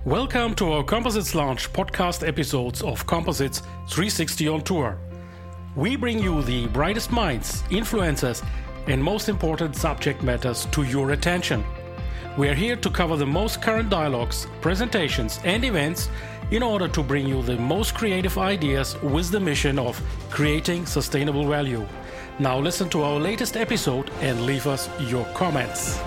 Welcome to our Composites Launch podcast episodes of Composites 360 on Tour. We bring you the brightest minds, influencers, and most important subject matters to your attention. We are here to cover the most current dialogues, presentations, and events in order to bring you the most creative ideas with the mission of creating sustainable value. Now listen to our latest episode and leave us your comments.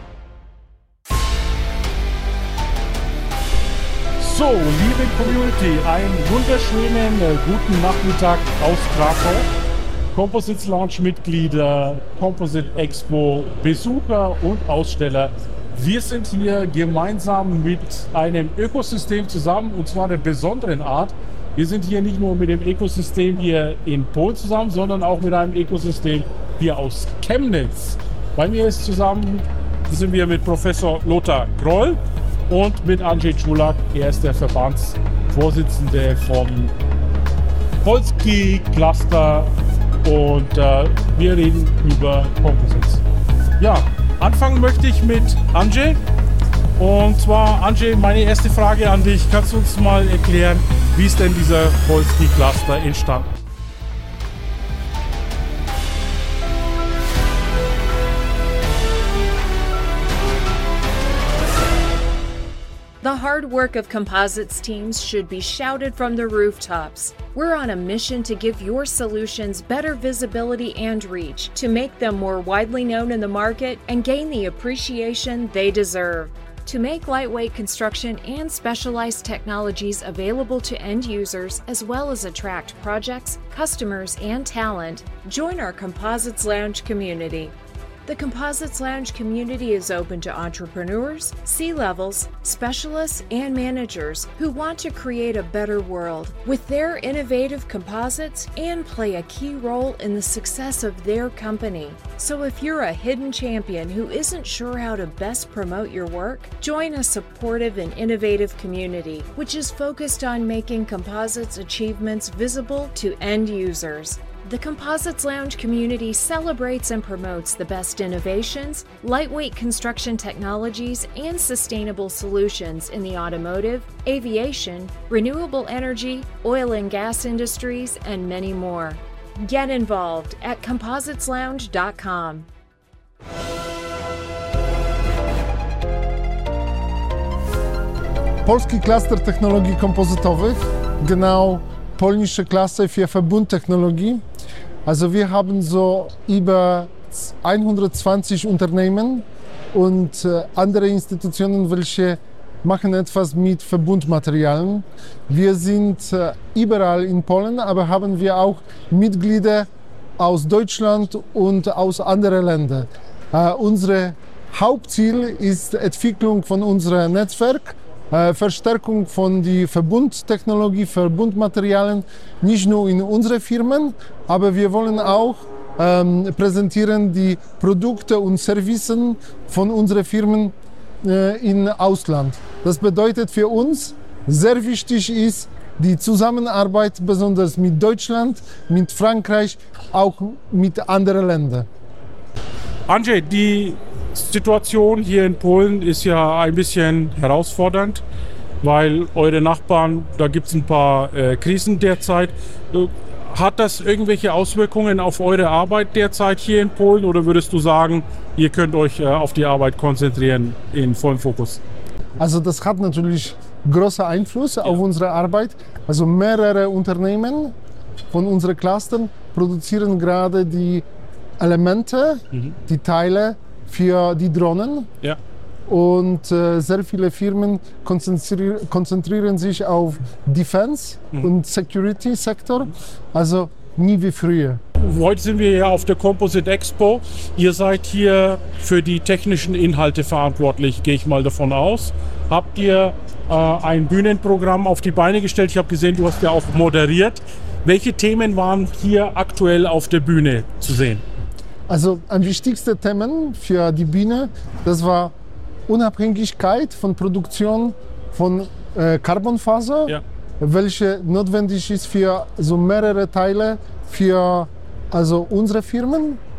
So, liebe Community, einen wunderschönen guten Nachmittag aus Krakau. Composites Launch Mitglieder, Composite Expo Besucher und Aussteller. Wir sind hier gemeinsam mit einem Ökosystem zusammen, und zwar der besonderen Art. Wir sind hier nicht nur mit dem Ökosystem hier in Polen zusammen, sondern auch mit einem Ökosystem hier aus Chemnitz. Bei mir sind wir mit Professor Lothar Groll und mit Andrzej Czulak. Er ist der Verbandsvorsitzende vom Polski Cluster und wir reden über Composites. Ja, anfangen möchte ich mit Andrzej. Und zwar, Andrzej, meine erste Frage an dich. Kannst du uns mal erklären, wie ist denn dieser Polski Cluster entstanden? The hard work of Composites teams should be shouted from the rooftops. We're on a mission to give your solutions better visibility and reach, to make them more widely known in the market and gain the appreciation they deserve. To make lightweight construction and specialized technologies available to end users, as well as attract projects, customers, and talent, join our Composites Lounge community. The Composites Lounge community is open to entrepreneurs, C-levels, specialists, and managers who want to create a better world with their innovative composites and play a key role in the success of their company. So if you're a hidden champion who isn't sure how to best promote your work, join a supportive and innovative community, which is focused on making composites achievements visible to end users. The Composites Lounge community celebrates and promotes the best innovations, lightweight construction technologies, and sustainable solutions in the automotive, aviation, renewable energy, oil and gas industries, and many more. Get involved at compositeslounge.com. Polski Cluster Technologii Kompozytowych, genau polnische Klasse für Verbundtechnologie. Also wir haben so über 120 Unternehmen und andere Institutionen, welche machen etwas mit Verbundmaterialien. Wir sind überall in Polen, aber haben wir auch Mitglieder aus Deutschland und aus anderen Ländern. Unser Hauptziel ist Entwicklung von unserem Netzwerk, Verstärkung von der Verbundtechnologie, Verbundmaterialien, nicht nur in unseren Firmen, aber wir wollen auch präsentieren die Produkte und Services von unseren Firmen im Ausland. Das bedeutet für uns, sehr wichtig ist die Zusammenarbeit, besonders mit Deutschland, mit Frankreich, auch mit anderen Ländern. Andrzej, die Situation hier in Polen ist ja ein bisschen herausfordernd, weil eure Nachbarn, da gibt es ein paar Krisen derzeit. Hat das irgendwelche Auswirkungen auf eure Arbeit derzeit hier in Polen oder würdest du sagen, ihr könnt euch auf die Arbeit konzentrieren in vollem Fokus? Also das hat natürlich großen Einfluss auf unsere Arbeit. Also mehrere Unternehmen von unseren Clustern produzieren gerade die Elemente, die Teile für die Drohnen. Ja. Und sehr viele Firmen konzentrieren sich auf Defense und Security Sektor, also nie wie früher. Heute sind wir ja auf der Composite Expo. Ihr seid hier für die technischen Inhalte verantwortlich, gehe ich mal davon aus. Habt ihr ein Bühnenprogramm auf die Beine gestellt? Ich habe gesehen, du hast ja auch moderiert. Welche Themen waren hier aktuell auf der Bühne zu sehen? Also ein wichtigster Thema für die Bühne, das war Unabhängigkeit von Produktion von Carbonfaser, welche notwendig ist für so mehrere Teile für unsere Firmen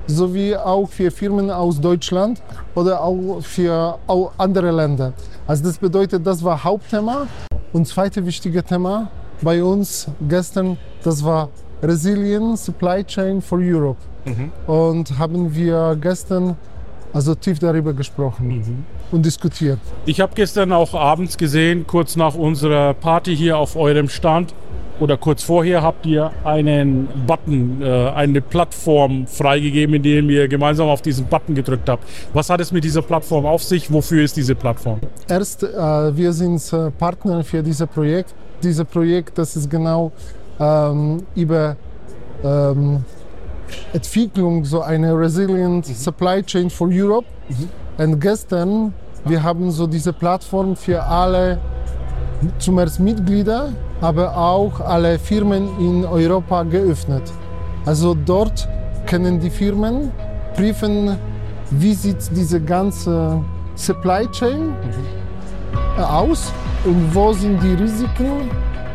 sowie auch für Firmen aus Deutschland oder auch für andere Länder. Also das bedeutet, das war Hauptthema. Und zweite wichtige Thema bei uns gestern, das war Resilient Supply Chain for Europe. Und haben wir gestern also tief darüber gesprochen und diskutiert. Ich habe gestern auch abends gesehen, kurz nach unserer Party hier auf eurem Stand oder kurz vorher habt ihr einen Button, eine Plattform freigegeben, indem ihr gemeinsam auf diesen Button gedrückt habt. Was hat es mit dieser Plattform auf sich? Wofür ist diese Plattform? Erst, wir sind Partner für dieses Projekt. Dieses Projekt, das ist genau über Entwicklung so eine Resilient Supply Chain for Europe. Und gestern, wir haben so diese Plattform für alle, zuerst Mitglieder, aber auch alle Firmen in Europa geöffnet. Also dort können die Firmen prüfen, wie sieht diese ganze Supply Chain aus und wo sind die Risiken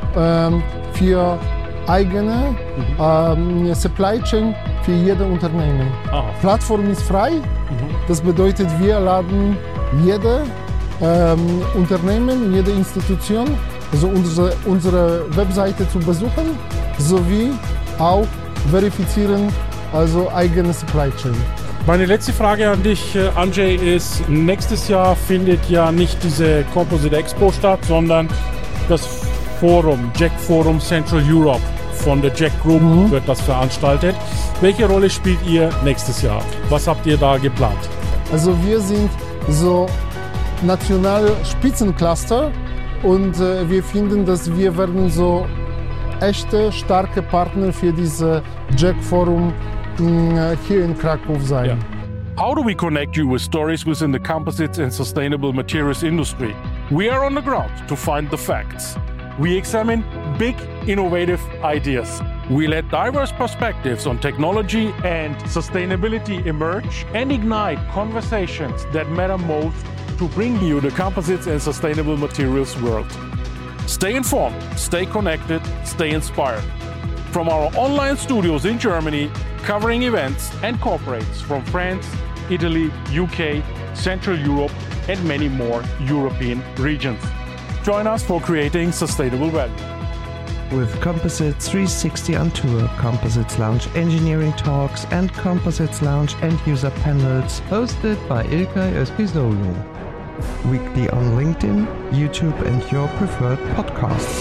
für eigene Supply Chain für jedes Unternehmen. Plattform ist frei, das bedeutet, wir laden jede Unternehmen, jede Institution, also unsere Webseite zu besuchen, sowie auch verifizieren, also eigene Supply Chain. Meine letzte Frage an dich, Andrzej, ist, nächstes Jahr findet ja nicht diese Composite Expo statt, sondern das Forum, JEC Forum Central Europe von der JEC Group wird das veranstaltet. Welche Rolle spielt ihr nächstes Jahr? Was habt ihr da geplant? Also wir sind so nationale Spitzencluster und wir finden, dass wir werden so echte, starke Partner für dieses JEC Forum hier in Krakow sein. Yeah. How do we connect you with stories within the composites and sustainable materials industry? We are on the ground to find the facts. We examine big, innovative ideas. We let diverse perspectives on technology and sustainability emerge and ignite conversations that matter most to bring you the composites and sustainable materials world. Stay informed, stay connected, stay inspired. From our online studios in Germany, covering events and corporates from France, Italy, UK, Central Europe, and many more European regions. Join us for creating sustainable value. With Composites 360 on Tour, Composites Lounge engineering talks, and Composites Lounge end-user panels hosted by Ilkay Özpizoğlu. Weekly on LinkedIn, YouTube, and your preferred podcasts.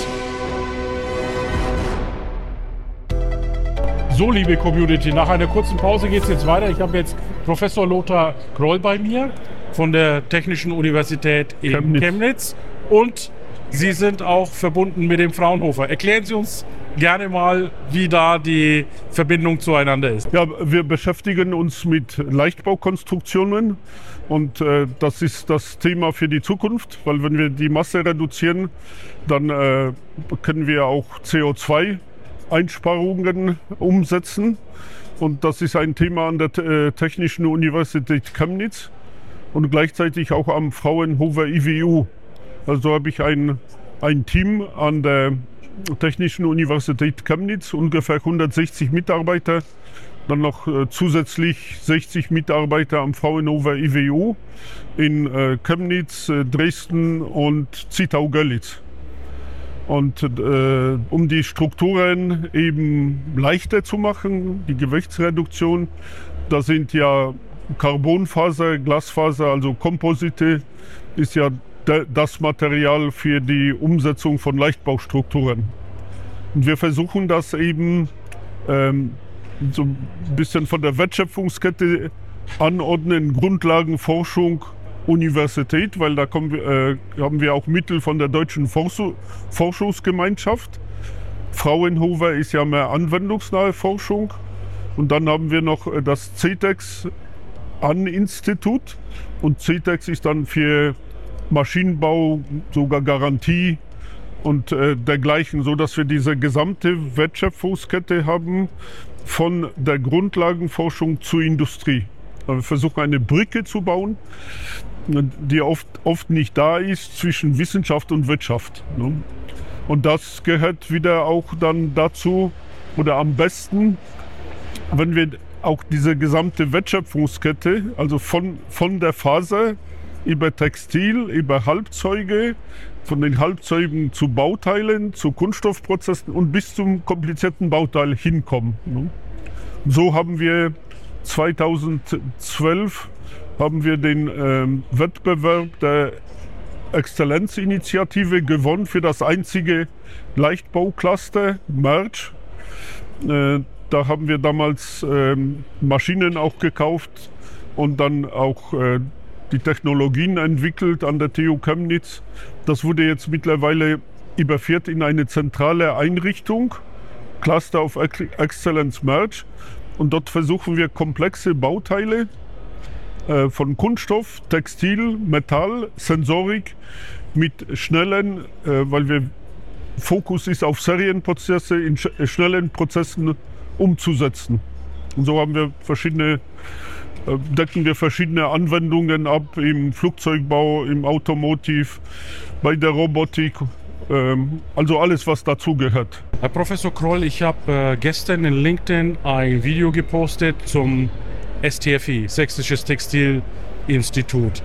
So, liebe Community, nach einer kurzen Pause geht es jetzt weiter. Ich habe jetzt Professor Lothar Groll bei mir von der Technischen Universität in Chemnitz und Sie sind auch verbunden mit dem Fraunhofer. Erklären Sie uns gerne mal, wie da die Verbindung zueinander ist. Ja, wir beschäftigen uns mit Leichtbaukonstruktionen und das ist das Thema für die Zukunft, weil wenn wir die Masse reduzieren, dann können wir auch CO2-Einsparungen umsetzen und das ist ein Thema an der Technischen Universität Chemnitz und gleichzeitig auch am Fraunhofer IWU. Also habe ich ein Team an der Technischen Universität Chemnitz, ungefähr 160 Mitarbeiter, dann noch zusätzlich 60 Mitarbeiter am Fraunhofer IWU in Chemnitz, Dresden und Zittau-Görlitz. Und um die Strukturen eben leichter zu machen, die Gewichtsreduktion, da sind ja Carbonfaser, Glasfaser, also Komposite, ist ja das Material für die Umsetzung von Leichtbaustrukturen. Und wir versuchen das eben so ein bisschen von der Wertschöpfungskette anordnen, Grundlagenforschung, Universität, weil da haben wir auch Mittel von der Deutschen Forschungsgemeinschaft. Fraunhofer ist ja mehr anwendungsnahe Forschung. Und dann haben wir noch das CETEX An-Institut. Und CETEX ist dann für Maschinenbau, sogar Garantie und dergleichen, so dass wir diese gesamte Wertschöpfungskette haben von der Grundlagenforschung zur Industrie. Wir versuchen eine Brücke zu bauen, die oft nicht da ist zwischen Wissenschaft und Wirtschaft. Und das gehört wieder auch dann dazu, oder am besten, wenn wir auch diese gesamte Wertschöpfungskette, also von der Faser über Textil, über Halbzeuge, von den Halbzeugen zu Bauteilen, zu Kunststoffprozessen und bis zum komplizierten Bauteil hinkommen. So haben wir 2012 den Wettbewerb der Exzellenzinitiative gewonnen für das einzige Leichtbaucluster Merch. Da haben wir damals Maschinen auch gekauft und dann auch die Technologien entwickelt an der TU Chemnitz. Das wurde jetzt mittlerweile überführt in eine zentrale Einrichtung, Cluster of Excellence Merch. Und dort versuchen wir komplexe Bauteile von Kunststoff, Textil, Metall, Sensorik mit schnellen, weil wir Fokus ist auf Serienprozesse, in schnellen Prozessen umzusetzen. Und so haben wir decken wir verschiedene Anwendungen ab im Flugzeugbau, im Automotive, bei der Robotik, also alles, was dazugehört. Herr Professor Kroll, ich habe gestern in LinkedIn ein Video gepostet zum STFI, Sächsisches Textilinstitut.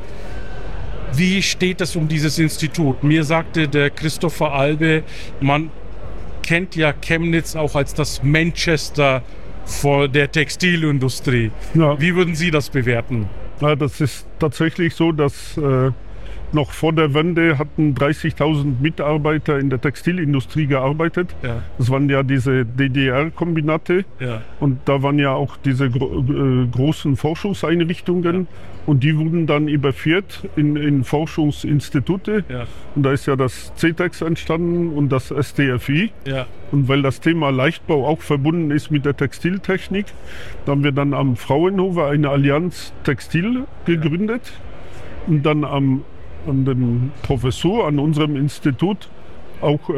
Wie steht es um dieses Institut? Mir sagte der Christopher Albe, man kennt ja Chemnitz auch als das Manchester der Textilindustrie. Ja. Wie würden Sie das bewerten? Ja, das ist tatsächlich so, dass noch vor der Wende hatten 30.000 Mitarbeiter in der Textilindustrie gearbeitet. Ja. Das waren ja diese DDR-Kombinate. Ja. Und da waren ja auch diese großen Forschungseinrichtungen. Ja. Und die wurden dann überführt in Forschungsinstitute. Ja. Und da ist ja das CTEX entstanden und das STFI. Ja. Und weil das Thema Leichtbau auch verbunden ist mit der Textiltechnik, da haben wir dann am Fraunhofer eine Allianz Textil gegründet. Ja. Und dann an dem Professor, an unserem Institut, auch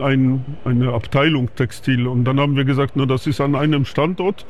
eine Abteilung Textil. Und dann haben wir gesagt, na, das ist an einem Standort,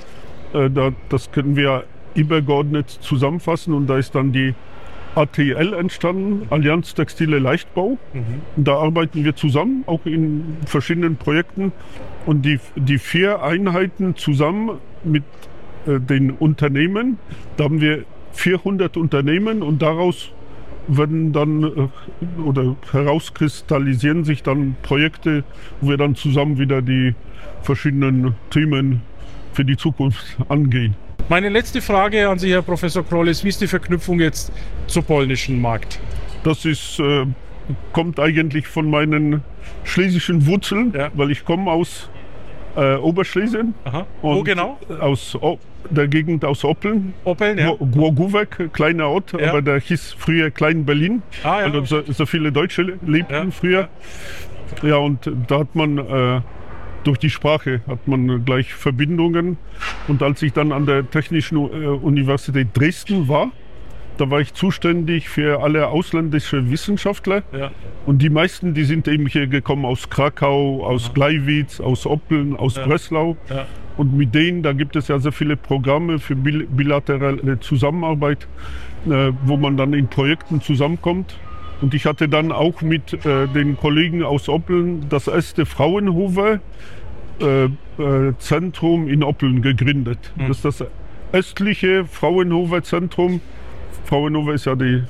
das können wir übergeordnet zusammenfassen. Und da ist dann die ATL entstanden, Allianz Textile Leichtbau. Und da arbeiten wir zusammen, auch in verschiedenen Projekten. Und die 4 Einheiten zusammen mit den Unternehmen, da haben wir 400 Unternehmen und daraus werden dann oder herauskristallisieren sich dann Projekte, wo wir dann zusammen wieder die verschiedenen Themen für die Zukunft angehen. Meine letzte Frage an Sie, Herr Professor Kroll, ist, wie ist die Verknüpfung jetzt zum polnischen Markt? Das kommt eigentlich von meinen schlesischen Wurzeln, ja. Weil ich komme aus Oberschlesien. Aha. Wo genau? Aus der Gegend aus Oppeln. Oppeln, ja. Głogówek, kleiner Ort, ja. Aber der hieß früher Klein Berlin. Ah, ja. Weil so viele Deutsche lebten früher. Ja, und da hat man durch die Sprache hat man gleich Verbindungen. Und als ich dann an der Technischen Universität Dresden war, da war ich zuständig für alle ausländische Wissenschaftler. Ja. Und die meisten, die sind eben hier gekommen aus Krakau, aus Gleiwitz, aus Oppeln, aus Breslau. Ja. Und mit denen, da gibt es ja sehr viele Programme für bilaterale Zusammenarbeit, wo man dann in Projekten zusammenkommt. Und ich hatte dann auch mit den Kollegen aus Oppeln das erste Fraunhofer Zentrum in Oppeln gegründet. Das ist das östliche Fraunhofer Zentrum. Fraunhofer ist ja die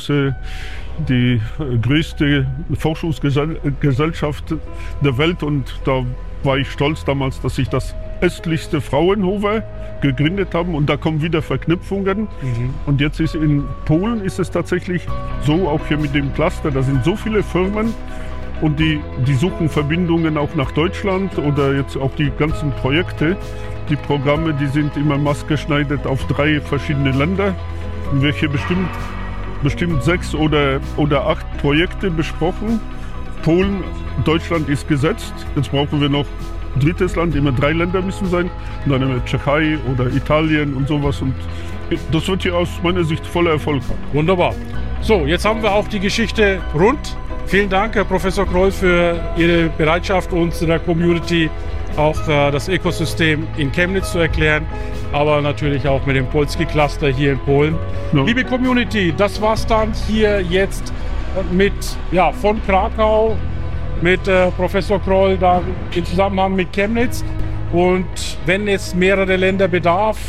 größte Forschungsgesellschaft der Welt und da war ich stolz damals, dass ich das östlichste Fraunhofer gegründet haben und da kommen wieder Verknüpfungen. Und jetzt ist in Polen ist es tatsächlich so, auch hier mit dem Cluster, da sind so viele Firmen und die suchen Verbindungen auch nach Deutschland oder jetzt auch die ganzen Projekte. Die Programme, die sind immer maßgeschneidert auf 3 verschiedene Länder. Und wir hier bestimmt 6 oder 8 Projekte besprochen. Polen, Deutschland ist gesetzt. Jetzt brauchen wir noch ein drittes Land, immer 3 Länder müssen sein. Und dann immer Tschechei oder Italien und sowas. Und das wird hier aus meiner Sicht voller Erfolg haben. Wunderbar. So, jetzt haben wir auch die Geschichte rund. Vielen Dank, Herr Professor Kroll, für Ihre Bereitschaft, uns in der Community auch das Ökosystem in Chemnitz zu erklären, aber natürlich auch mit dem Polski Cluster hier in Polen. Ja. Liebe Community, das war's dann hier jetzt von Krakau mit Professor Kroll da im Zusammenhang mit Chemnitz. Und wenn es mehrere Länder bedarf,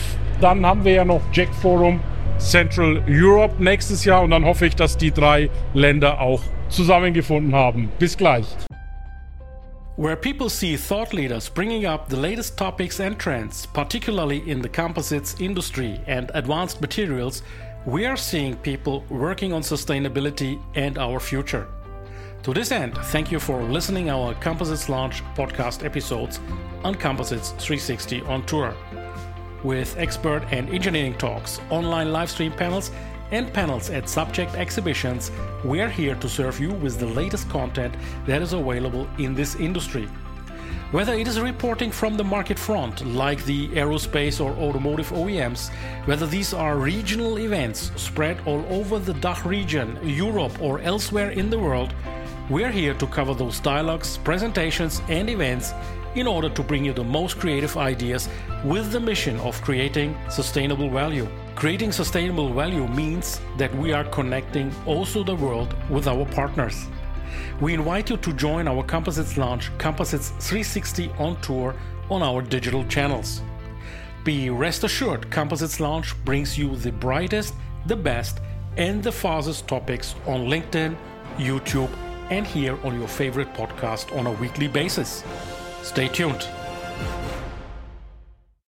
dann haben wir ja noch Jack Forum Central Europe nächstes Jahr und dann hoffe ich, dass die 3 Länder auch zusammengefunden haben. Bis gleich. Where people see thought leaders bringing up the latest topics and trends, particularly in the composites industry and advanced materials, we are seeing people working on sustainability and our future. To this end, thank you for listening our Composites Launch podcast episodes on Composites 360 on Tour. With expert and engineering talks, online live stream panels, and panels at subject exhibitions, we are here to serve you with the latest content that is available in this industry. Whether it is reporting from the market front, like the aerospace or automotive OEMs, whether these are regional events spread all over the DACH region, Europe, or elsewhere in the world, we are here to cover those dialogues, presentations, and events in order to bring you the most creative ideas with the mission of creating sustainable value. Creating sustainable value means that we are connecting also the world with our partners. We invite you to join our Composites Launch Composites 360 on Tour on our digital channels. Be rest assured, Composites Launch brings you the brightest, the best, and the fastest topics on LinkedIn, YouTube, and here on your favorite podcast on a weekly basis. Stay tuned.